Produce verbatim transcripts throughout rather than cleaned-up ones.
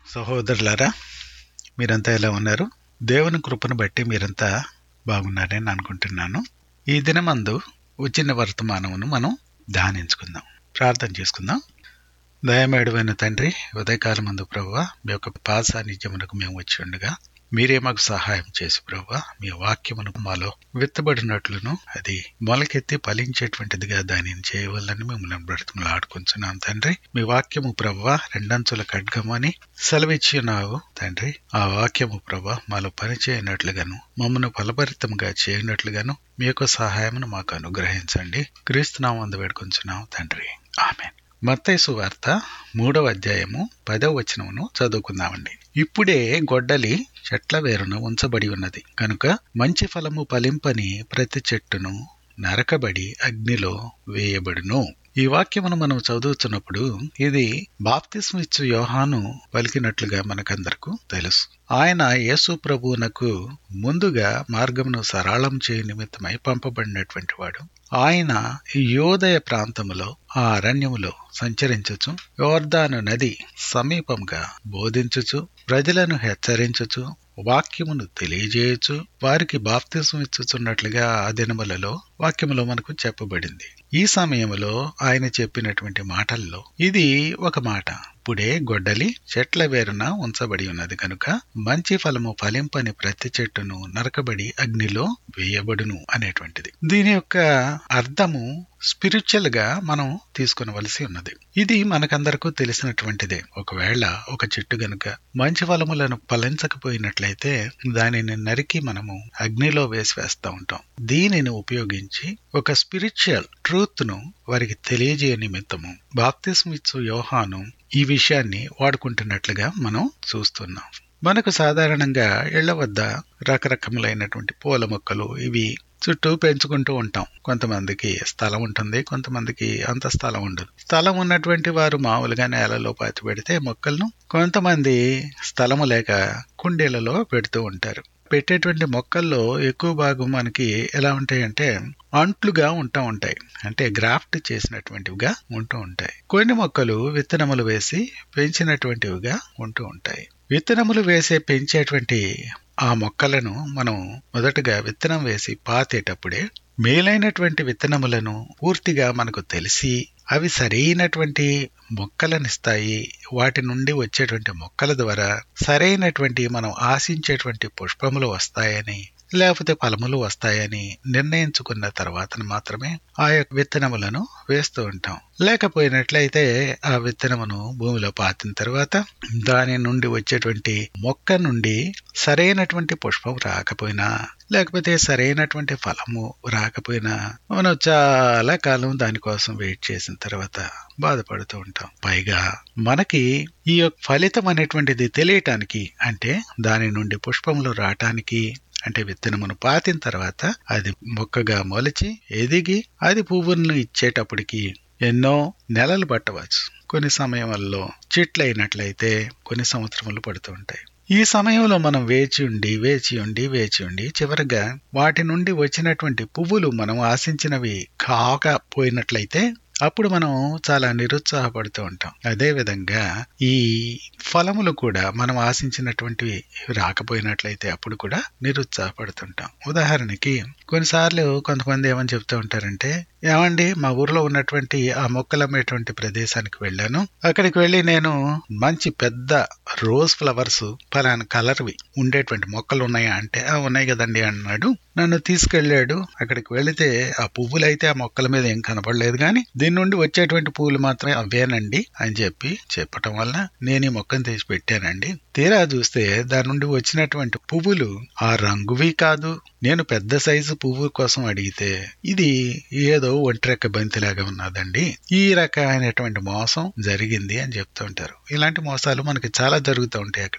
సహోదరులారా, మీరంతా ఎలా ఉన్నారు? దేవుని కృపను బట్టి మీరంతా బాగున్నారని అనుకుంటున్నాను. ఈ దినమందు వచ్చిన వర్తమానమును మనం ధ్యానించుకుందాం, ప్రార్థన చేసుకుందాం. దయమేడువైన తండ్రి, ఉదయకాలమందు ప్రభువా, మీ యొక్క పాద సాన్నిధ్యమునకు మేము వచ్చి ఉండగా మీరే మాకు సహాయం చేసి ప్రభువా, మీ వాక్యమును మాలో విత్తబడినట్లును అది మొలకెత్తి ఫలించేటువంటిదిగా దానిని చేయవల్లని మిమ్మల్ని బ్రతిమలాడుకుంటున్నాం తండ్రి. మీ వాక్యము ప్రభువా రెండంచుల ఖడ్గము అని సెలవిచ్చి ఉన్నావు తండ్రి. ఆ వాక్యము ప్రభువా మాలో పనిచేయనట్లుగాను, మమ్మను ఫలభరితంగా చేయనట్లుగాను మీ యొక్క సహాయమును మాకు అనుగ్రహించండి. క్రీస్తునామందు వేడుకొంచున్నాం తండ్రి, ఆమేన్. మత్తయి సువార్త మూడవ అధ్యాయము పదవ వచనమును చదువుకుందామండి. ఇప్పుడే గొడ్డలి చెట్ల వేరున ఉంచబడి ఉన్నది కనుక మంచి ఫలము ఫలింపని ప్రతి చెట్టును నరకబడి అగ్నిలో వేయబడును. ఈ వాక్యమును మనం చదువుతున్నప్పుడు ఇది బాప్తిస్మ ఇచ్చు యోహాను పలికినట్లుగా మనకందరకు తెలుసు. ఆయన యేసు ప్రభువునకు ముందుగా మార్గమును సరళం చేయ నిమిత్తమై పంపబడినటువంటి వాడు. ఆయన యోదయ ప్రాంతములో ఆ అరణ్యములో సంచరించుచు యోర్దాను నది సమీపంగా బోధించుచు ప్రజలను హెచ్చరించుచు వాక్యమును తెలియజేయచ్చు వారికి బాప్తిస్మ ఇచ్చుచున్నట్లుగా ఆ దినములలో వాక్యములో మనకు చెప్పబడింది. ఈ సమయంలో ఆయన చెప్పినటువంటి మాటల్లో ఇది ఒక మాట. ఇప్పుడే గొడ్డలి చెట్ల వేరున ఉంచబడి ఉన్నది కనుక మంచి ఫలము ఫలింపని ప్రతి చెట్టును నరకబడి అగ్నిలో వేయబడును అనేటువంటిది. దీని యొక్క అర్థము స్పిరిచువల్ గా మనం తీసుకునవలసి ఉన్నది. ఇది మనకందరకు తెలిసినటువంటిదే. ఒకవేళ ఒక చెట్టు గనుక మంచి ఫలములను ఫలించకపోయినట్లయితే దానిని నరికి మనము అగ్నిలో వేసి వేస్తూ ఉంటాం. దీనిని ఉపయోగించి ఒక స్పిరిచువల్ ట్రూత్ ను వారికి తెలియజేయ నిమిత్తము బాప్తిస్మ ఇచ్చు యోహాను ఈ విషయాన్ని వాడుకుంటున్నట్లుగా మనం చూస్తున్నాం. మనకు సాధారణంగా ఇళ్ల వద్ద రకరకములైనటువంటి పూల మొక్కలు ఇవి చుట్టూ పెంచుకుంటూ ఉంటాం. కొంతమందికి స్థలం ఉంటుంది, కొంతమందికి అంత స్థలం ఉండదు. స్థలం ఉన్నటువంటి వారు మామూలుగా నేలలో పాతి పెడితే మొక్కలను, కొంతమంది స్థలము లేక కుండీలలో పెడుతూ ఉంటారు. పెట్టేటువంటి మొక్కల్లో ఎక్కువ భాగం మనకి ఎలా ఉంటాయంటే అంట్లుగా ఉంటూ ఉంటాయి, అంటే గ్రాఫ్ట్ చేసినటువంటివిగా ఉంటూ ఉంటాయి. కొన్ని మొక్కలు విత్తనములు వేసి పెంచినటువంటివిగా ఉంటూ ఉంటాయి. విత్తనములు వేసే పెంచేటువంటి ఆ మొక్కలను మనం మొదటగా విత్తనం వేసి పాతేటప్పుడే మేలైనటువంటి విత్తనములను పూర్తిగా మనకు తెలిసి అవి సరైనటువంటి మొక్కలనిస్తాయి. వాటి నుండి వచ్చేటువంటి మొక్కల ద్వారా సరైనటువంటి మనం ఆశించేటువంటి పుష్పములు వస్తాయని, లేకపోతే ఫలములు వస్తాయని నిర్ణయించుకున్న తర్వాత మాత్రమే ఆ యొక్క విత్తనములను వేస్తూ ఉంటాం. లేకపోయినట్లయితే ఆ విత్తనమును భూమిలో పాతిన తర్వాత దాని నుండి వచ్చేటువంటి మొక్క నుండి సరైనటువంటి పుష్పం రాకపోయినా, లేకపోతే సరైనటువంటి ఫలము రాకపోయినా మనం చాలా కాలం దానికోసం వెయిట్ చేసిన తర్వాత బాధపడుతూ ఉంటాం. పైగా మనకి ఈ యొక్క ఫలితం అనేటువంటిది తెలియటానికి, అంటే దాని నుండి పుష్పములు రావటానికి, అంటే విత్తనమును పాతిన తర్వాత అది మొక్కగా మొలిచి ఎదిగి అది పువ్వులను ఇచ్చేటప్పటికి ఎన్నో నెలలు పట్టవచ్చు. కొన్ని సమయంలో చెట్లు అయినట్లయితే కొన్ని సంవత్సరములు పడుతూ ఉంటాయి. ఈ సమయంలో మనం వేచి ఉండి వేచి ఉండి వేచి ఉండి చివరిగా వాటి నుండి వచ్చినటువంటి పువ్వులు మనం ఆశించినవి కాకపోయినట్లయితే అప్పుడు మనం చాలా నిరుత్సాహపడుతూ ఉంటాం. అదే విధంగా ఈ ఫలములు కూడా మనం ఆశించినటువంటివి రాకపోయినట్లయితే అప్పుడు కూడా నిరుత్సాహపడుతుంటాం. ఉదాహరణకి కొన్నిసార్లు కొంతమంది ఏమని చెప్తూ ఉంటారంటే, ఏమండి మా ఊర్లో ఉన్నటువంటి ఆ మొక్కలు అమ్మేటువంటి ప్రదేశానికి వెళ్ళాను, అక్కడికి వెళ్ళి నేను మంచి పెద్ద రోజ్ ఫ్లవర్స్ ఫలానా కలర్వి ఉండేటువంటి మొక్కలు ఉన్నాయా అంటే ఆ ఉన్నాయి కదండి అన్నాడు. నన్ను తీసుకెళ్లాడు. అక్కడికి వెళితే ఆ పువ్వులైతే ఆ మొక్కల మీద ఏం కనపడలేదు, కానీ దీని నుండి వచ్చేటువంటి పువ్వులు మాత్రం అవేనండి అని చెప్పి చెప్పటం వల్ల నేను ఈ మొక్కను తీసి పెట్టానండి. తీరా చూస్తే దాని నుండి వచ్చినటువంటి పువ్వులు ఆ రంగువి కాదు. నేను పెద్ద సైజు పువ్వు కోసం అడిగితే ఇది ఏదో ఒంటిరెక్క బంతిలాగా ఉన్నదండి. ఈ రకమైనటువంటి మోసం జరిగింది అని చెప్తూ ఉంటారు. ఇలాంటి మోసాలు మనకి చాలా జరుగుతూ ఉంటాయి అక్కడ.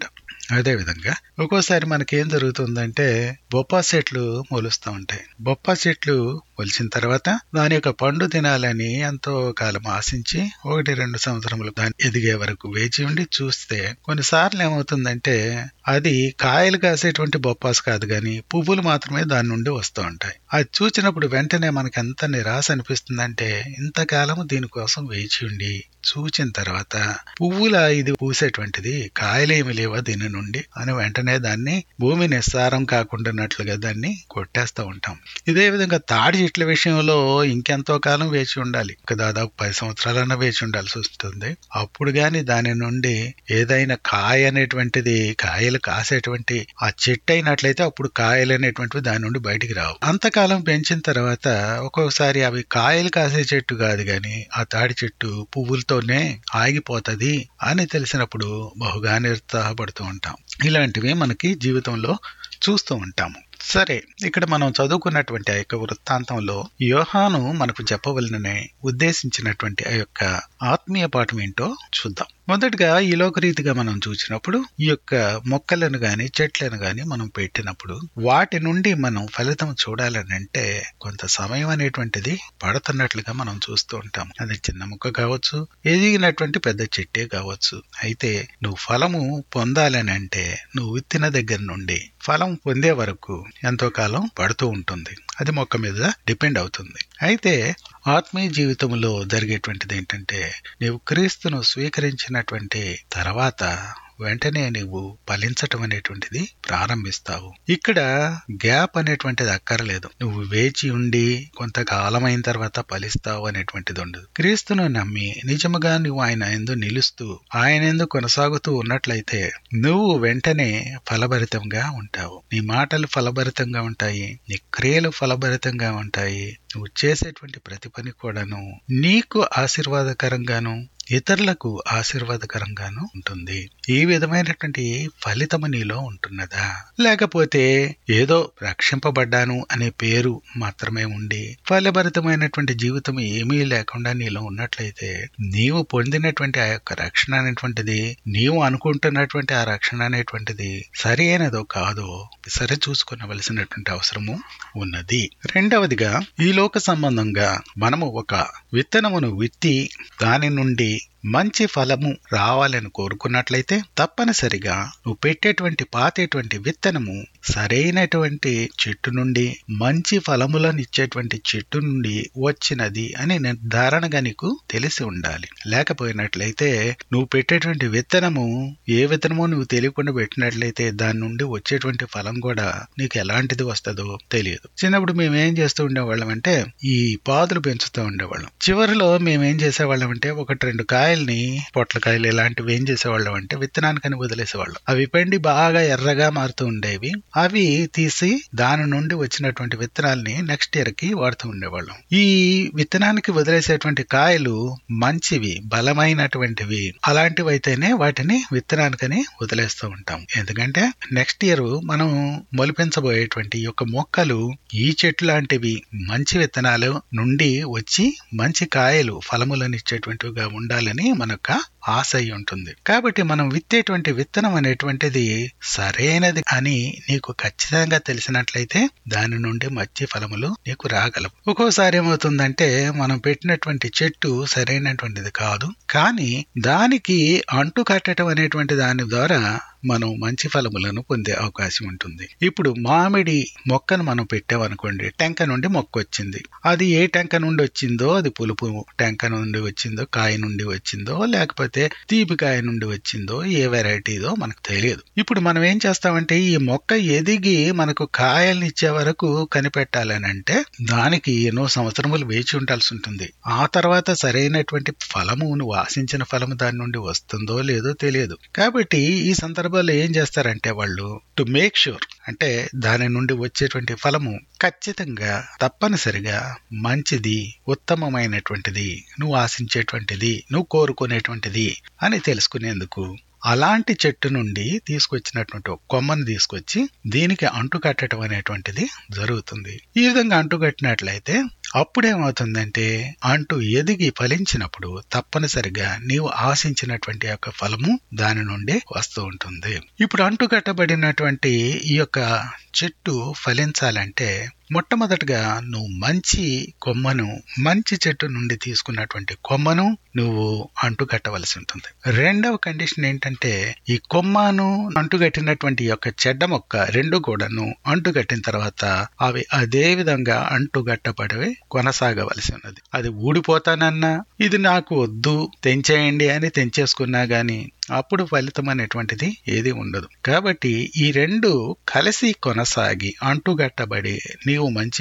అదే విధంగా ఒక్కోసారి మనకేం జరుగుతుందంటే బొప్పాయి చెట్లు మొలుస్తూ ఉంటాయి. బొప్పాయి చెట్లు మొలిచిన తర్వాత దాని యొక్క పండు తినాలని ఎంతో కాలం ఆశించి ఒకటి రెండు సంవత్సరములు దాన్ని ఎదిగే వరకు వేచి ఉండి చూస్తే కొన్నిసార్లు ఏమవుతుందంటే అది కాయలు కాసేటువంటి బొప్పాస్ కాదు గాని పువ్వులు మాత్రమే దాని నుండి వస్తూ ఉంటాయి. అది చూసినప్పుడు వెంటనే మనకి ఎంత నిరాశ అనిపిస్తుందంటే ఇంతకాలం దీనికోసం వేచి ఉండి చూచిన తర్వాత పువ్వుల ఇది పూసేటువంటిది కాయలేమి లేవా దీని నుండి అని వెంటనే దాన్ని భూమి నిస్సారం కాకుండానట్లుగా దాన్ని కొట్టేస్తూ ఉంటాం. ఇదే విధంగా తాడి చెట్ల విషయంలో ఇంకెంతో కాలం వేచి ఉండాలి, దాదాపు పది సంవత్సరాలన్నా వేచి ఉండాల్సి వస్తుంది. అప్పుడు గాని దాని నుండి ఏదైనా కాయ అనేటువంటిది కాయలు కాసేటువంటి ఆ చెట్టు అయినట్లయితే అప్పుడు కాయలు అనేటువంటివి దాని నుండి బయటికి రావు. అంతకాలం పెంచిన తర్వాత ఒక్కొక్కసారి అవి కాయలు కాసే చెట్టు కాదు గాని ఆ తాడి చెట్టు పువ్వులతోనే ఆగిపోతది అని తెలిసినప్పుడు బహుగా నిరుత్సాహపడుతూ ఉంటాం. ఇలాంటివి మనకి జీవితంలో చూస్తూ ఉంటాము. సరే, ఇక్కడ మనం చదువుకున్నటువంటి ఆ యొక్క వృత్తాంతంలో యోహాను మనకు చెప్పవలననే ఉద్దేశించినటువంటి ఆ యొక్క ఆత్మీయ పాఠం ఏంటో చూద్దాం. మొదటగా ఈ లోక రీతిగా మనం చూసినప్పుడు ఈ యొక్క మొక్కలను గాని చెట్లను గాని మనం పెట్టినప్పుడు వాటి నుండి మనం ఫలితం చూడాలని అంటే కొంత సమయం అనేటువంటిది పడుతున్నట్లుగా మనం చూస్తూ ఉంటాం. అది చిన్న మొక్క కావచ్చు, ఎదిగినటువంటి పెద్ద చెట్టే కావచ్చు. అయితే నువ్వు ఫలము పొందాలని అంటే నువ్వు విత్తిన దగ్గర నుండి ఫలం పొందే వరకు ఎంతో కాలం పడుతూ ఉంటుంది. అది మొక్క మీద డిపెండ్ అవుతుంది. అయితే ఆత్మీయ జీవితంలో జరిగేటువంటిది ఏంటంటే నీవు క్రీస్తును స్వీకరించినటువంటి తర్వాత వెంటనే నువ్వు ఫలించటం అనేటువంటిది ప్రారంభిస్తావు. ఇక్కడ గ్యాప్ అనేటువంటిది అక్కర్లేదు. నువ్వు వేచి ఉండి కొంతకాలం అయిన తర్వాత ఫలిస్తావు అనేటువంటిది ఉండదు. క్రీస్తును నమ్మి నిజముగా నువ్వు ఆయన యందు నిలుస్తూ ఆయన యందు కొనసాగుతూ ఉన్నట్లయితే నువ్వు వెంటనే ఫలభరితంగా ఉంటావు. నీ మాటలు ఫలభరితంగా ఉంటాయి, నీ క్రియలు ఫలభరితంగా ఉంటాయి. నువ్వు చేసేటువంటి ప్రతి పని కూడాను నీకు ఆశీర్వాదకరంగాను ఇతరులకు ఆశీర్వాదకరంగాను ఉంటుంది. ఈ విధమైనటువంటి ఫలితము నీలో ఉంటున్నదా, లేకపోతే ఏదో రక్షింపబడ్డాను అనే పేరు మాత్రమే ఉండి ఫలభరితమైనటువంటి జీవితం ఏమీ లేకుండా నీలో ఉన్నట్లయితే నీవు పొందినటువంటి ఆ యొక్క రక్షణ అనేటువంటిది, నీవు అనుకుంటున్నటువంటి ఆ రక్షణ అనేటువంటిది సరి అయినదో కాదో సరి చూసుకునవలసినటువంటి అవసరము ఉన్నది. రెండవదిగా ఈ లోక సంబంధంగా మనము ఒక విత్తనమును విత్తి దాని నుండి మంచి ఫలము రావాలని కోరుకున్నట్లయితే తప్పనిసరిగా నువ్వు పెట్టేటువంటి పాతేటువంటి విత్తనము సరైనటువంటి చెట్టు నుండి మంచి ఫలములను ఇచ్చేటువంటి చెట్టు నుండి వచ్చినది అని నిర్ధారణగా నీకు తెలిసి ఉండాలి. లేకపోయినట్లయితే నువ్వు పెట్టేటువంటి విత్తనము ఏ విత్తనమో నువ్వు తెలియకుండా పెట్టినట్లయితే దాని నుండి వచ్చేటువంటి ఫలం కూడా నీకు ఎలాంటిది వస్తుందో తెలియదు. చిన్నప్పుడు మేమేం చేస్తూ ఉండేవాళ్ళం అంటే ఈ పాదులు పెంచుతూ ఉండేవాళ్ళం. చివరిలో మేమేం చేసేవాళ్ళం అంటే ఒకటి రెండు కాయల్ని పొట్లకాయలు ఇలాంటివి ఏం చేసేవాళ్ళం అంటే విత్తనానికని వదిలేసేవాళ్ళం. అవి పండి బాగా ఎర్రగా మారుతూ ఉండేవి. అవి తీసి దాని నుండి వచ్చినటువంటి విత్తనాల్ని నెక్స్ట్ ఇయర్ కి వాడుతూ ఉండేవాళ్ళం. ఈ విత్తనానికి వదిలేసేటువంటి కాయలు మంచివి, బలమైనటువంటివి. అలాంటివి అయితేనే వాటిని విత్తనానికని వదిలేస్తూ ఉంటాం. ఎందుకంటే నెక్స్ట్ ఇయర్ మనం మొలిపించబోయేటువంటి యొక్క మొక్కలు ఈ చెట్టు లాంటివి మంచి విత్తనాలు నుండి వచ్చి మంచి కాయలు ఫలములను ఇచ్చేటువంటివిగా ఉండాలని మనకు ఆశ అయి ఉంటుంది. కాబట్టి మనం విత్తేటువంటి విత్తనం అనేటువంటిది సరైనది అని నీకు ఖచ్చితంగా తెలిసినట్లయితే దాని నుండి మంచి ఫలములు నీకు రాగలవు. ఒక్కోసారి ఏమవుతుందంటే మనం పెట్టినటువంటి చెట్టు సరైనటువంటిది కాదు, కానీ దానికి అంటు కట్టడం అనేటువంటి దాని ద్వారా మనం మంచి ఫలములను పొందే అవకాశం ఉంటుంది. ఇప్పుడు మామిడి మొక్కను మనం పెట్టామనుకోండి, టెంక నుండి మొక్క వచ్చింది. అది ఏ టెంక నుండి వచ్చిందో, అది పులుపు టెంక నుండి వచ్చిందో, కాయ నుండి వచ్చిందో, లేకపోతే తీపికాయ నుండి వచ్చిందో, ఏ వెరైటీదో మనకు తెలియదు. ఇప్పుడు మనం ఏం చేస్తామంటే ఈ మొక్క ఎదిగి మనకు కాయల్ని ఇచ్చే వరకు కనిపెట్టాలని అంటే దానికి ఎన్నో సంవత్సరములు వేచి ఉండాల్సి ఉంటుంది. ఆ తర్వాత సరైనటువంటి ఫలము, నువ్వు ఆశించిన ఫలము దాని నుండి వస్తుందో లేదో తెలియదు. కాబట్టి ఈ సందర్భంలో ఏం చేస్తారంటే వాళ్ళు టు మేక్ షూర్ అంటే దాని నుండి వచ్చేటువంటి ఫలము ఖచ్చితంగా తప్పనిసరిగా మంచిది, ఉత్తమమైనటువంటిది, నువ్వు ఆశించేటువంటిది, నువ్వు కోరుకునేటువంటిది అని తెలుసుకునేందుకు అలాంటి చెట్టు నుండి తీసుకొచ్చినటువంటి ఒక కొమ్మను తీసుకొచ్చి దీనికి అంటు కట్టడం అనేటువంటిది జరుగుతుంది. ఈ విధంగా అంటు కట్టినట్లయితే అప్పుడేమవుతుందంటే అంటూ ఎదిగి ఫలించినప్పుడు తప్పనిసరిగా నీవు ఆశించినటువంటి యొక్క ఫలము దాని నుండి వస్తూ ఉంటుంది. ఇప్పుడు అంటు కట్టబడినటువంటి ఈ యొక్క చెట్టు ఫలించాలంటే మొట్టమొదటిగా నువ్వు మంచి కొమ్మను, మంచి చెట్టు నుండి తీసుకున్నటువంటి కొమ్మను నువ్వు అంటు కట్టవలసి ఉంటుంది. రెండవ కండిషన్ ఏంటంటే ఈ కొమ్మను అంటుగట్టినటువంటి యొక్క చెడ్డ మొక్క రెండు కూడాను అంటుగట్టిన తర్వాత అవి అదే విధంగా అంటుగట్టబడి కొనసాగవలసి ఉన్నది. అది ఊడిపోతానన్నా ఇది నాకు వద్దు తెంచేయండి అని తెంచేసుకున్నా గాని అప్పుడు ఫలితం అనేటువంటిది ఏది ఉండదు. కాబట్టి ఈ రెండు కలిసి కొనసాగి అంటుగట్టబడి నీవు మంచి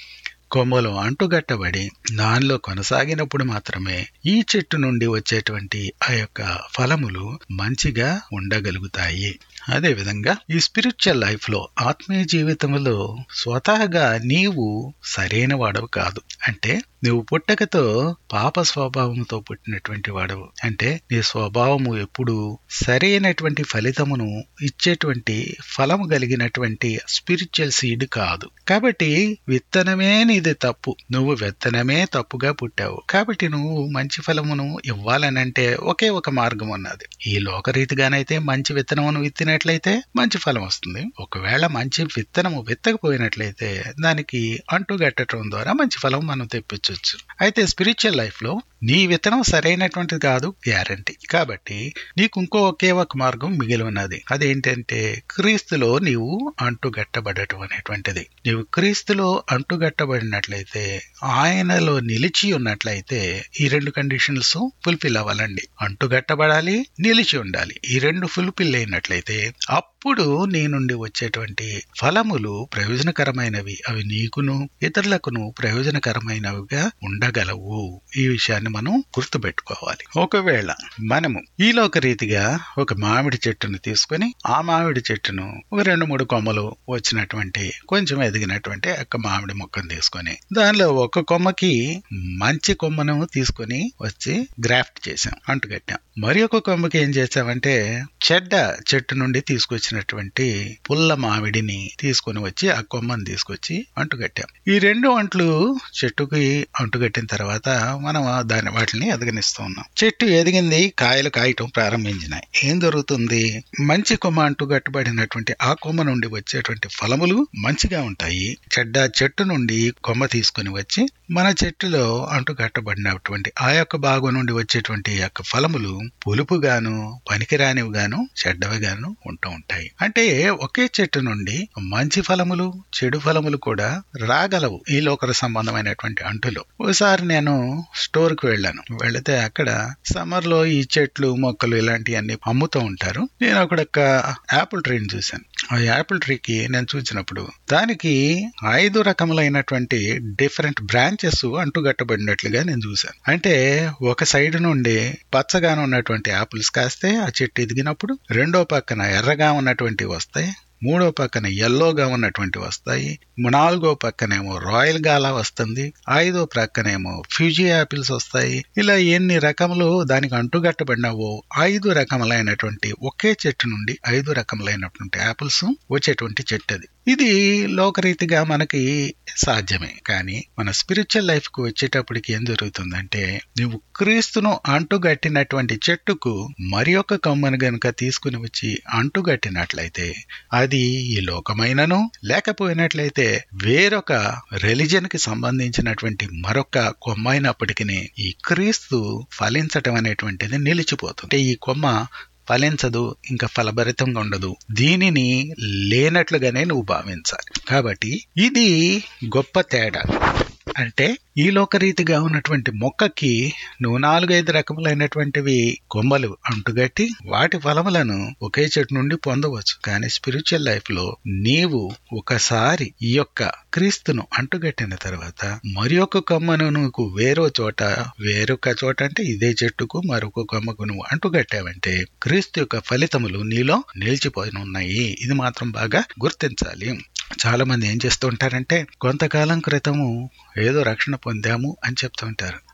కొమ్మలు అంటుగట్టబడి దానిలో కొనసాగినప్పుడు మాత్రమే ఈ చెట్టు నుండి వచ్చేటువంటి ఆ యొక్క ఫలములు మంచిగా ఉండగలుగుతాయి. అదే విధంగా ఈ స్పిరిచువల్ లైఫ్ లో, ఆత్మీయ జీవితంలో స్వతహాగా నీవు సరైన వాడవు కాదు. అంటే నువ్వు పుట్టకతో పాప స్వభావంతో పుట్టినటువంటి వాడవు. అంటే నీ స్వభావము ఎప్పుడు సరైనటువంటి ఫలితమును ఇచ్చేటువంటి ఫలము కలిగినటువంటి స్పిరిచువల్ సీడ్ కాదు. కాబట్టి విత్తనమే నీది తప్పు, నువ్వు విత్తనమే తప్పుగా పుట్టావు. కాబట్టి నువ్వు మంచి ఫలమును ఇవ్వాలనంటే ఒకే ఒక మార్గం ఉన్నది. ఈ లోకరీతిగానైతే మంచి విత్తనమును విత్తినట్లయితే మంచి ఫలం వస్తుంది. ఒకవేళ మంచి విత్తనము విత్తకపోయినట్లయితే దానికి అంటుగట్టడం ద్వారా మంచి ఫలం మనం తెప్పించవచ్చు. అయితే స్పిరిచువల్ లైఫ్ లో నీ విత్తనం సరైనటువంటిది కాదు, గ్యారంటీ. కాబట్టి నీకు ఇంకో ఒకే ఒక మార్గం మిగిలి ఉన్నది. అదేంటంటే క్రీస్తులో నీవు అంటుగట్టబడటం అనేటువంటిది. నీవు క్రీస్తులో అంటుగట్టబడినట్లయితే, ఆయనలో నిలిచి ఉన్నట్లయితే ఈ రెండు కండిషన్స్ ఫుల్ఫిల్ అవ్వాలండి. అంటుగట్టబడాలి, నిలిచి ఉండాలి. ఈ రెండు ఫుల్ఫిల్ అయినట్లయితే అప్పుడు నీ నుండి వచ్చేటువంటి ఫలములు ప్రయోజనకరమైనవి. అవి నీకును ఇతరులకును ప్రయోజనకరమైనవిగా ఉండగలవు. ఈ విషయాన్ని మనం గుర్తుపెట్టుకోవాలి. ఒకవేళ మనము ఈ లోక రీతిగా ఒక మామిడి చెట్టును తీసుకుని ఆ మామిడి చెట్టును ఒక రెండు మూడు కొమ్మలు వచ్చినటువంటి కొంచెం ఎదిగినటువంటి ఒక మామిడి మొక్కను తీసుకొని దానిలో ఒక కొమ్మకి మంచి కొమ్మను తీసుకొని వచ్చి గ్రాఫ్ట్ చేసాం, అంటుకట్టాం. మరి ఒక కొమ్మకి ఏం చేసామంటే చెడ్డ చెట్టు నుండి తీసుకొచ్చినటువంటి పుల్ల మామిడిని తీసుకొని వచ్చి ఆ కొమ్మను తీసుకొచ్చి అంటుకట్టాం. ఈ రెండు అంట్లు చెట్టుకి అంటుకట్టిన తర్వాత మనం దాని వాటిని ఎదగనిస్తూ ఉన్నాం. చెట్టు ఎదిగింది, కాయలు కాయటం ప్రారంభించినాయి. ఏం జరుగుతుంది? మంచి కొమ్మ అంటుకట్టబడినటువంటి ఆ కొమ్మ నుండి వచ్చేటువంటి ఫలములు మంచిగా ఉంటాయి. చెడ్డ చెట్టు నుండి కొమ్మ తీసుకుని వచ్చి మన చెట్టులో అంటుకట్టబడినటువంటి ఆ యొక్క భాగం నుండి వచ్చేటువంటి యొక్క ఫలములు పులుపుగాను పనికిరానివిగాను చెడ్డవిగాను ఉంటూ ఉంటాయి. అంటే ఒకే చెట్టు నుండి మంచి ఫలములు చెడు ఫలములు కూడా రాగలవు ఈ లోక సంబంధమైనటువంటి అంటులు. ఒకసారి నేను స్టోర్ కి వెళ్ళాను. వెళితే అక్కడ సమ్మర్ లో ఈ చెట్లు మొక్కలు ఇలాంటివన్నీ అమ్ముతూ ఉంటారు. నేను అక్కడ ఒక యాపిల్ ట్రీని చూశాను. ఆ యాపిల్ ట్రీకి నేను చూసినప్పుడు దానికి ఐదు రకములైనటువంటి డిఫరెంట్ బ్రాంచెస్ అంటుగట్టబడినట్లుగా నేను చూశాను. అంటే ఒక సైడ్ నుండి పచ్చగానే ఉన్నటువంటి యాపిల్స్ కాస్తే ఆ చెట్టు ఎదిగినప్పుడు రెండో పక్కన ఎర్రగా ఉన్నటువంటి వస్తాయి, మూడో పక్కన ఎల్లోగా ఉన్నటువంటి వస్తాయి, నాలుగో పక్కనేమో రాయల్ గాలా వస్తుంది, ఐదో ప్రక్కనేమో ఫ్యూజీ యాపిల్స్ వస్తాయి. ఇలా ఎన్ని రకములు దానికి అంటుగట్టబడినావో ఐదు రకములైనటువంటి ఒకే చెట్టు నుండి ఐదు రకములైనటువంటి యాపిల్స్ వచ్చేటువంటి చెట్టు అది. ఇది లోకరీతిగా మనకి సాధ్యమే. కానీ మన స్పిరిచువల్ లైఫ్ కు వచ్చేటప్పటికి ఏం జరుగుతుందంటే, నువ్వు క్రీస్తును అంటుగట్టినటువంటి చెట్టుకు మరి ఒక కొమ్మను గనుక తీసుకుని వచ్చి అంటుగట్టినట్లయితే అది ఈ లోకమైనను లేకపోయినట్లయితే వేరొక రిలీజియన్ కి సంబంధించినటువంటి మరొక కొమ్మ అయినప్పటికీ ఈ క్రీస్తు ఫలించటం అనేటువంటిది నిలిచిపోతుంది. ఈ కొమ్మ ఫలించదు, ఇంకా ఫలభరితంగా ఉండదు. దీనిని లేనట్లుగానే నువ్వు భావించాలి. కాబట్టి ఇది గొప్ప తేడా. అంటే ఈ లోకరీతిగా ఉన్నటువంటి మొక్కకి నువ్వు నాలుగైదు రకములైనటువంటివి కొమ్మలు అంటుగట్టి వాటి ఫలములను ఒకే చెట్టు నుండి పొందవచ్చు. కానీ స్పిరిచువల్ లైఫ్ లో నీవు ఒకసారి ఈ యొక్క క్రీస్తును అంటుగట్టిన తర్వాత మరి ఒక కొమ్మను నువ్వు వేరో చోట వేరొక చోట అంటే ఇదే చెట్టుకు మరొక కొమ్మకు నువ్వు అంటుగట్టావంటే క్రీస్తు యొక్క ఫలితములు నీలో నిలిచిపోయి ఉన్నాయి. ఇది మాత్రం బాగా గుర్తించాలి. చాలా మంది ఏం చేస్తూ ఉంటారంటే, కొంతకాలం క్రితము ఏదో రక్షణ పొందాము అని చెప్తూ ఉంటారు.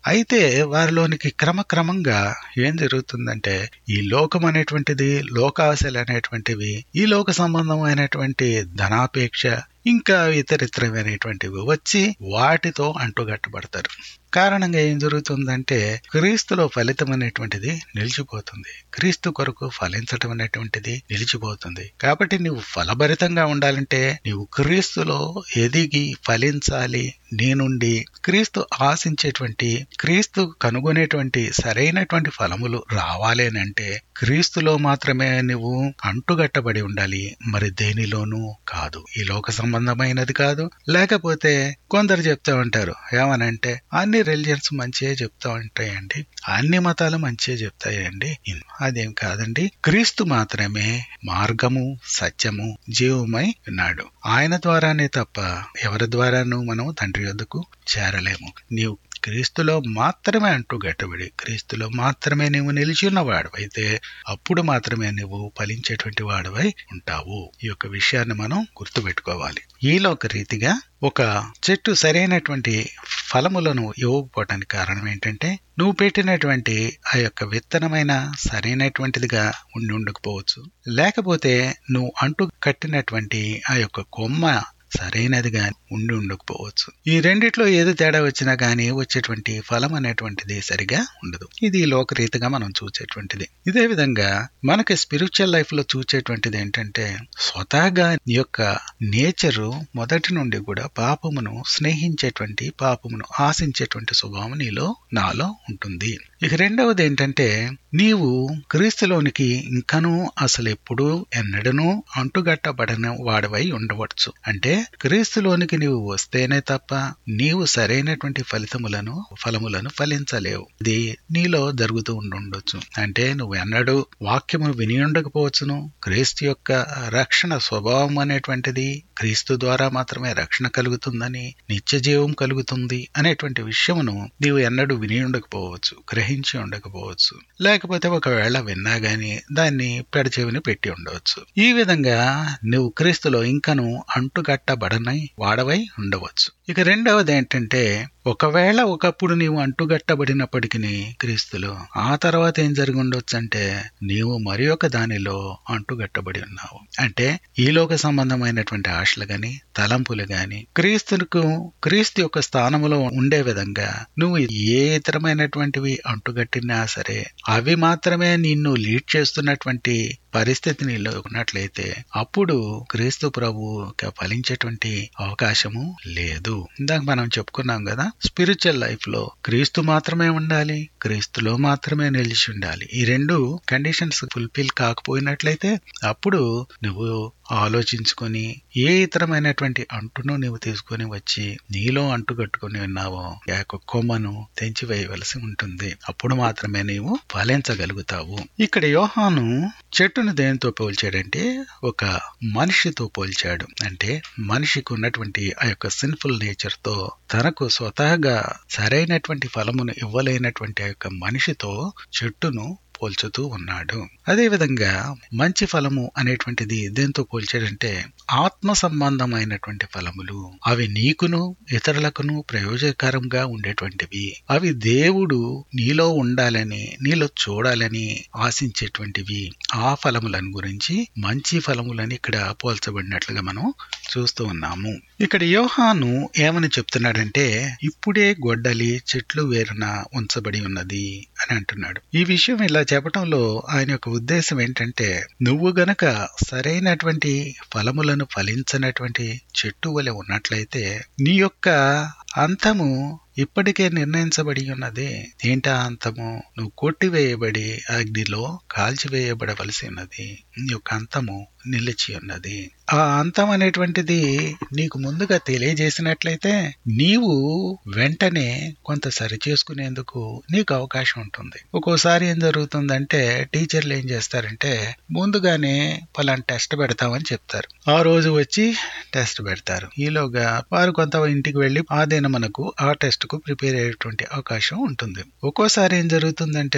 అయితే వారిలోనికి క్రమక్రమంగా ఏం జరుగుతుందంటే ఈ లోకం అనేటువంటిది, లోకాశలు అనేటువంటివి, ఈ లోక సంబంధమైనటువంటి ధనాపేక్ష, ఇంకా ఇతరితరమైనటువంటివి వచ్చి వాటితో అంటుగట్టబడతారు. కారణంగా ఏం జరుగుతుందంటే క్రీస్తులో ఫలితం అనేటువంటిది నిలిచిపోతుంది. క్రీస్తు కొరకు ఫలించటం అనేటువంటిది నిలిచిపోతుంది. కాబట్టి నువ్వు ఫలభరితంగా ఉండాలంటే నీవు క్రీస్తులో ఎదిగి ఫలించాలి. నీ నుండి క్రీస్తు ఆశించేటువంటి, క్రీస్తు కనుగొనేటువంటి సరైనటువంటి ఫలములు రావాలి అని అంటే క్రీస్తులో మాత్రమే నువ్వు అంటుగట్టబడి ఉండాలి, మరి దేనిలోనూ కాదు. ఈ లోక సంబంధమైనది కాదు. లేకపోతే కొందరు చెప్తా ఉంటారు ఏమనంటే అన్ని రిలీజియన్స్ మంచిగా చెప్తా ఉంటాయండి, అన్ని మతాలు మంచిగా చెప్తాయండి. అదేం కాదండి. క్రీస్తు మాత్రమే మార్గము, సత్యము, జీవమై ఉన్నాడు. ఆయన ద్వారానే తప్ప ఎవరి ద్వారానూ మనం తండ్రి యొద్దకు చేరలేము. నీవు క్రీస్తులో మాత్రమే అంటూ గట్టబడి క్రీస్తులో మాత్రమే నీవు నిలిచి ఉన్నవాడవైతే అప్పుడు మాత్రమే నువ్వు ఫలించేటువంటి వాడవై ఉంటావు. ఈ యొక్క విషయాన్ని మనం గుర్తుపెట్టుకోవాలి. ఈలోక రీతిగా ఒక చెట్టు సరైనటువంటి ఫలములను ఇవ్వకపోవటానికి కారణం ఏంటంటే నువ్వు పెట్టినటువంటి ఆ యొక్క విత్తనమైన సరైనటువంటిదిగా ఉండి ఉండకపోవచ్చు, లేకపోతే నువ్వు అంటు కట్టినటువంటి ఆ యొక్క కొమ్మ సరైనదిగా ఉండి ఉండకపోవచ్చు. ఈ రెండిట్లో ఏది తేడా వచ్చినా గానీ వచ్చేటువంటి ఫలం అనేటువంటిది సరిగా ఉండదు. ఇది లోకరీతిగా మనం చూసేటువంటిది. ఇదే విధంగా మనకి స్పిరిచువల్ లైఫ్ లో చూసేటువంటిది ఏంటంటే స్వతహాగా నీ యొక్క నేచరు మొదటి నుండి కూడా పాపమును స్నేహించేటువంటి, పాపమును ఆశించేటువంటి స్వభావం నీలో నాలో ఉంటుంది. ఇక రెండవది ఏంటంటే నీవు క్రీస్తులోనికి ఇంకనూ అసలు ఎప్పుడూ ఎన్నడనూ అంటుగట్టబడని వాడవై ఉండవచ్చు. అంటే క్రీస్తులోనికి నీవు వస్తేనే తప్ప నీవు సరైనటువంటి ఫలితములను ఫలములను ఫలించలేవు. ఇది నీలో జరుగుతూ ఉండొచ్చు. అంటే నువ్వు ఎన్నడూ వాక్యము విని ఉండకపోవచ్చును. క్రీస్తు యొక్క రక్షణ స్వభావం అనేటువంటిది క్రీస్తు ద్వారా మాత్రమే రక్షణ కలుగుతుందని, నిత్య జీవం కలుగుతుంది అనేటువంటి విషయమును నీవు ఎన్నడూ విని ఉండకపోవచ్చు, గ్రహించి ఉండకపోవచ్చు. లేకపోతే ఒకవేళ విన్నా గాని దాన్ని పెడచెవిని పెట్టి ఉండవచ్చు. ఈ విధంగా నువ్వు క్రీస్తులో ఇంకను అంటుగట్టబడనై వాడవై ఉండవచ్చు. ఇక రెండవది ఏంటంటే ఒకవేళ ఒకప్పుడు నీవు అంటుగట్టబడినప్పటికీ క్రీస్తులో ఆ తర్వాత ఏం జరిగి ఉండొచ్చు అంటే నీవు మరి ఒక దానిలో అంటుగట్టబడి ఉన్నావు. అంటే ఈ లోక సంబంధమైనటువంటి ఆశలు గాని, తలంపులు గాని క్రీస్తుకు క్రీస్తు యొక్క స్థానములో ఉండే విధంగా నువ్వు ఏ ఇతరమైనటువంటివి అంటుగట్టినా సరే అవి మాత్రమే నిన్ను లీడ్ చేస్తున్నటువంటి పరిస్థితి నీలో ఉన్నట్లయితే అప్పుడు క్రీస్తు ప్రభు ఫలించేటువంటి అవకాశము లేదు. ఇందాక మనం చెప్పుకున్నాం కదా, స్పిరిచువల్ లైఫ్ లో క్రీస్తు మాత్రమే ఉండాలి, క్రీస్తులో మాత్రమే నిలిచి ఉండాలి. ఈ రెండు కండిషన్స్ ఫుల్ఫిల్ కాకపోయినట్లయితే అప్పుడు నువ్వు ఆలోచించుకొని ఏ ఇతరమైనటువంటి అంటును నీవు తీసుకొని వచ్చి నీలో అంటు కట్టుకుని ఉన్నావో ఆ యొక్క కొమ్మను తెంచివేయవలసి ఉంటుంది. అప్పుడు మాత్రమే నీవు ఫలించగలుగుతావు. ఇక్కడ యోహాను చెట్టును దేనితో పోల్చాడంటే ఒక మనిషితో పోల్చాడు. అంటే మనిషికి ఉన్నటువంటి ఆ యొక్క సిన్ఫుల్ నేచర్ తో తనకు స్వతహాగా సరైనటువంటి ఫలమును ఇవ్వలేనటువంటి ఆ యొక్క మనిషితో చెట్టును పోల్చుతూ ఉన్నాడు. అదే విధంగా మంచి ఫలము అనేటువంటిది దేంతో పోల్చాడంటే ఆత్మ సంబంధమైనటువంటి ఫలములు. అవి నీకును ఇతరులకును ప్రయోజనకరంగా ఉండేటువంటివి. అవి దేవుడు నీలో ఉండాలని, నీలో చూడాలని ఆశించేటువంటివి. ఆ ఫలములను గురించి మంచి ఫలములని ఇక్కడ పోల్చబడినట్లుగా మనం చూస్తూ ఉన్నాము. ఇక్కడ యోహాను ఏమని చెప్తున్నాడంటే ఇప్పుడే గొడ్డలి చెట్లు వేరున ఉంచబడి ఉన్నది అని అంటున్నాడు. ఈ విషయం ఇలా చెప్పటంలో ఆయన యొక్క ఉద్దేశం ఏంటంటే నువ్వు గనక సరైనటువంటి ఫలములను ఫలించనటువంటి చెట్టు వలె ఉన్నట్లయితే నీ యొక్క అంతము ఇప్పటికే నిర్ణయించబడి ఉన్నది. ఏంటా అంతము? నువ్వు కొట్టివేయబడి అగ్నిలో కాల్చివేయబడవలసి ఉన్నది. నీ యొక్క అంతము నిలిచి ఉన్నది. ఆ అంతం అనేటువంటిది నీకు ముందుగా తెలియజేసినట్లయితే నీవు వెంటనే కొంత సరి చేసుకునేందుకు నీకు అవకాశం ఉంటుంది. ఒక్కోసారి ఏం జరుగుతుందంటే టీచర్లు ఏం చేస్తారంటే ముందుగానే పలానా టెస్ట్ పెడతామని చెప్తారు. ఆ రోజు వచ్చి టెస్ట్ పెడతారు. ఈలోగా వారు కొంత ఇంటికి వెళ్లి ఆ దిన మనకు ఆ టెస్ట్ కు ప్రిపేర్ అయ్యేటువంటి అవకాశం ఉంటుంది. ఒక్కోసారి ఏం జరుగుతుందంటే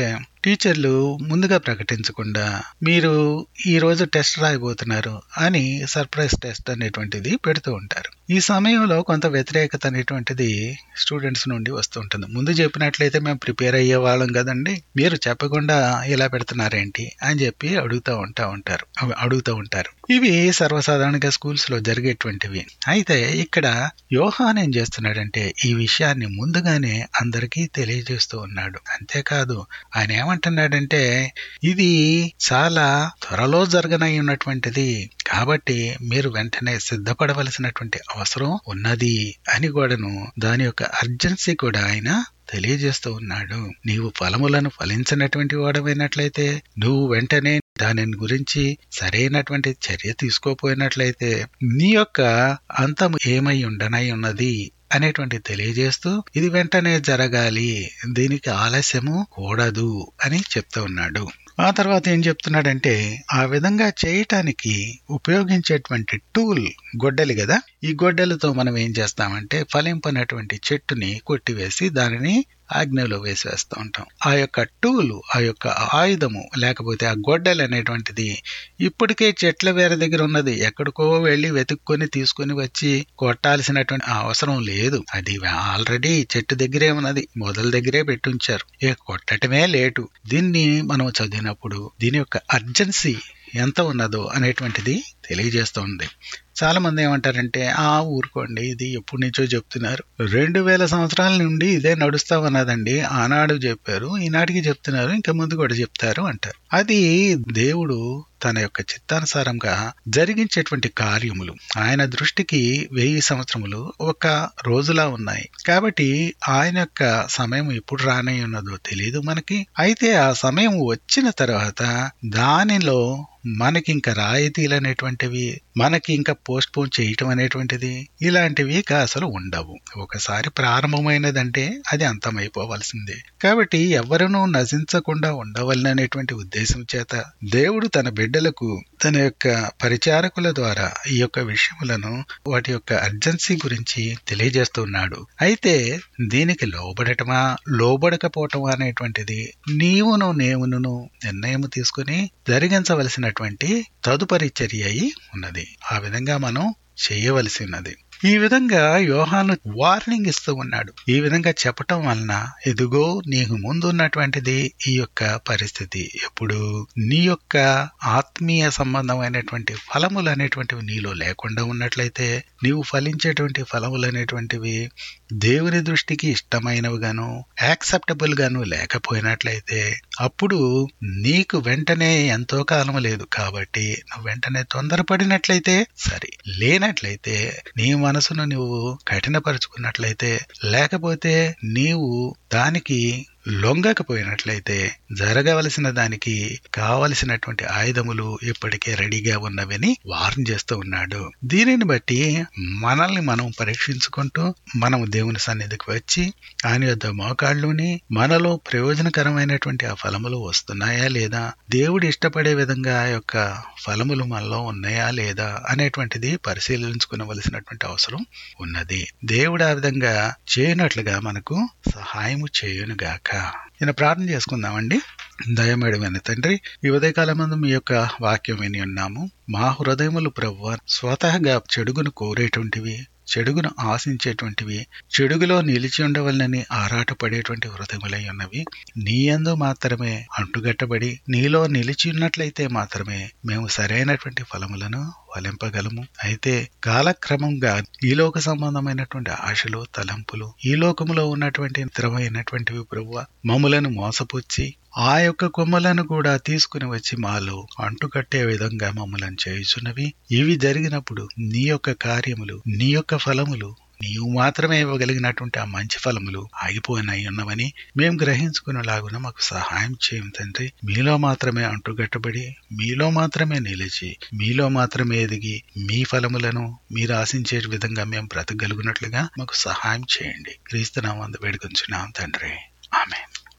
టీచర్లు ముందుగా ప్రకటించకుండా మీరు ఈ రోజు టెస్ట్ రాయబోతున్నారు అని సర్ప్రైజ్ టెస్ట్ అనేటువంటిది పెడుతూ ఉంటారు. ఈ సమయంలో కొంత వ్యతిరేకత అనేటువంటిది స్టూడెంట్స్ నుండి వస్తూ ఉంటుంది. ముందు చెప్పినట్లయితే మేము ప్రిపేర్ అయ్యే వాళ్ళం కదండి, మీరు చెప్పకుండా ఇలా పెడుతున్నారేంటి అని చెప్పి అడుగుతూ ఉంటా ఉంటారు అడుగుతూ ఉంటారు ఇవి సర్వసాధారణంగా స్కూల్స్ లో జరిగేటువంటివి. అయితే ఇక్కడ యోహాన్ ఏం చేస్తున్నాడంటే ఈ విషయాన్ని ముందుగానే అందరికీ తెలియజేస్తూ ఉన్నాడు. అంతేకాదు ఆయన ఏమంటున్నాడంటే ఇది చాలా త్వరలో జరగనై ఉన్నటువంటిది కాబట్టి మీరు వెంటనే సిద్ధపడవలసినటువంటి అవసరం ఉన్నది అని కూడాను దాని యొక్క అర్జెన్సీ కూడా ఆయన తెలియజేస్తూ ఉన్నాడు. నీవు ఫలములను ఫలించినటువంటి వాడమైనట్లయితే, నువ్వు వెంటనే దాని గురించి సరైనటువంటి చర్య తీసుకోపోయినట్లయితే నీ యొక్క అంతం ఏమై ఉండనై ఉన్నది అనేటువంటి తెలియజేస్తూ ఇది వెంటనే జరగాలి, దీనికి ఆలస్యము కూడదు అని చెప్తూ ఉన్నాడు. ఆ తర్వాత ఏం చెప్తున్నాడంటే ఆ విధంగా చేయటానికి ఉపయోగించేటువంటి టూల్ గొడ్డలి కదా. ఈ గొడ్డలతో మనం ఏం చేస్తామంటే ఫలింపనటువంటి చెట్టుని కొట్టివేసి దానిని ఆజ్ఞలో వేసివేస్తూ ఉంటాం. ఆ యొక్క టూలు, ఆ యొక్క ఆయుధము లేకపోతే ఆ గొడ్డలి అనేటువంటిది ఇప్పటికే చెట్ల వేరే దగ్గర ఉన్నది, ఎక్కడికో వెళ్లి వెతుక్కొని తీసుకుని వచ్చి కొట్టాల్సినటువంటి అవసరం లేదు. అది ఆల్రెడీ చెట్టు దగ్గరే ఉన్నది, మొదల దగ్గరే పెట్టుంచారు, ఏ కొట్టటమే లేటు. దీన్ని మనం చదివినప్పుడు దీని యొక్క అర్జెన్సీ ఎంత ఉన్నదో అనేటువంటిది తెలియజేస్తోంది. చాలా మంది ఏమంటారంటే ఆ ఊరుకోండి, ఇది ఎప్పటి నుంచో చెప్తున్నారు, రెండు వేల సంవత్సరాల నుండి ఇదే నడుస్తా ఉన్నదండి, ఆనాడు చెప్పారు, ఈనాటికి చెప్తున్నారు, ఇంకా ముందు కూడా చెప్తారు అంటారు. అది దేవుడు తన యొక్క చిత్తానుసారంగా జరిగించేటువంటి కార్యములు. ఆయన దృష్టికి వెయ్యి సంవత్సరములు ఒక రోజులా ఉన్నాయి కాబట్టి ఆయన యొక్క సమయం ఎప్పుడు రానై ఉన్నదో తెలియదు మనకి. అయితే ఆ సమయం వచ్చిన తర్వాత దానిలో మనకి ఇంకా రాయితీలు అనేటువంటివి, మనకి ఇంకా పోస్ట్ పోన్ చేయటం అనేటువంటిది ఇలాంటివి ఇక అసలు ఉండవు. ఒకసారి ప్రారంభమైనదంటే అది అంతమైపోవలసిందే. కాబట్టి ఎవరినూ నశించకుండా ఉండవలననేటువంటి ఉద్దేశం చేత దేవుడు తన బిడ్డలకు తన యొక్క పరిచారకుల ద్వారా ఈ యొక్క విషయములను వాటి యొక్క అర్జెన్సీ గురించి తెలియజేస్తున్నాడు. అయితే దీనికి లోబడటమా లోబడకపోవటమా అనేటువంటిది నీవును నేవును నిర్ణయం తీసుకుని జరిగించవలసినటువంటి తదుపరి చర్య అయి ఉన్నది. ఆ విధంగా మనం చేయవలసి ఉన్నది. ఈ విధంగా యోహాను వార్నింగ్ ఇస్తూ ఉన్నాడు. ఈ విధంగా చెప్పటం వలన ఎదుగో నీకు ముందున్నటువంటిది ఈ యొక్క పరిస్థితి. ఎప్పుడు నీ యొక్క ఆత్మీయ సంబంధమైనటువంటి ఫలములు అనేటువంటివి నీలో లేకుండా ఉన్నట్లయితే, నీవు ఫలించేటువంటి ఫలములు అనేటువంటివి దేవుని దృష్టికి ఇష్టమైనవి గాను యాక్సెప్టబుల్ గాను లేకపోయినట్లయితే అప్పుడు నీకు వెంటనే ఎంతో కాలం లేదు కాబట్టి నువ్వు వెంటనే తొందరపడినట్లయితే సరే, లేనట్లయితే నీ మనసును నువ్వు కఠినపరుచుకున్నట్లయితే, లేకపోతే నీవు దానికి లొంగకపోయినట్లయితే జరగవలసిన దానికి కావలసినటువంటి ఆయుధములు ఇప్పటికే రెడీగా ఉన్నవని వార్న్ చేస్తూ ఉన్నాడు. దీనిని బట్టి మనల్ని మనం పరీక్షించుకుంటూ మనం దేవుని సన్నిధికి వచ్చి ఆయన యొద్ద మోకాళ్ళుని మనలో ప్రయోజనకరమైనటువంటి ఆ ఫలములు వస్తున్నాయా లేదా, దేవుడు ఇష్టపడే విధంగా ఆ యొక్క ఫలములు మనలో ఉన్నాయా లేదా అనేటువంటిది పరిశీలించుకునవలసినటువంటి అవసరం ఉన్నది. దేవుడు ఆ విధంగా చేయనట్లుగా మనకు సహాయము చేయునుగాక. నేను ప్రార్థన చేసుకుందామండి. దయమేడమైన తండ్రి, ఈ ఉదయకాలం మందు మీ యొక్క వాక్యం విని ఉన్నాము. మా హృదయములు ప్రభువా స్వతహాగా చెడుగును కోరేటువంటివి, చెడుగును ఆశించేటువంటివి, చెడుగులో నిలిచి ఉండవలనని ఆరాటపడేటువంటి హృదయములై ఉన్నవి. నీ యందు మాత్రమే అంటుగట్టబడి నీలో నిలిచి ఉన్నట్లయితే మాత్రమే మేము సరైనటువంటి ఫలములను ఫలింపగలము. అయితే కాలక్రమంగా ఈ లోక సంబంధమైనటువంటి ఆశలు, తలంపులు, ఈ లోకములో ఉన్నటువంటి స్థిరమైనటువంటివి ప్రభువా మమ్ములను మోసపుచ్చి ఆ యొక్క కొమ్మలను కూడా తీసుకుని వచ్చి మాలో అంటుకట్టే విధంగా మమ్మలను చేయుచున్నవి. ఇవి జరిగినప్పుడు నీ యొక్క కార్యములు, నీ యొక్క ఫలములు, నీవు మాత్రమే ఇవ్వగలిగినటువంటి ఆ మంచి ఫలములు ఆగిపోయినాయి ఉన్నవని మేము గ్రహించుకునేలాగున మాకు సహాయం చేయం తండ్రి. మీలో మాత్రమే అంటుగట్టబడి, మీలో మాత్రమే నిలిచి, మీలో మాత్రమే ఎదిగి మీ ఫలములను మీరు ఆశించే విధంగా మేము బ్రతకగలుగునట్లుగా మాకు సహాయం చేయండి. క్రీస్తు నామమున వేడుకొంచున్నాం తండ్రి. ఆమేన్.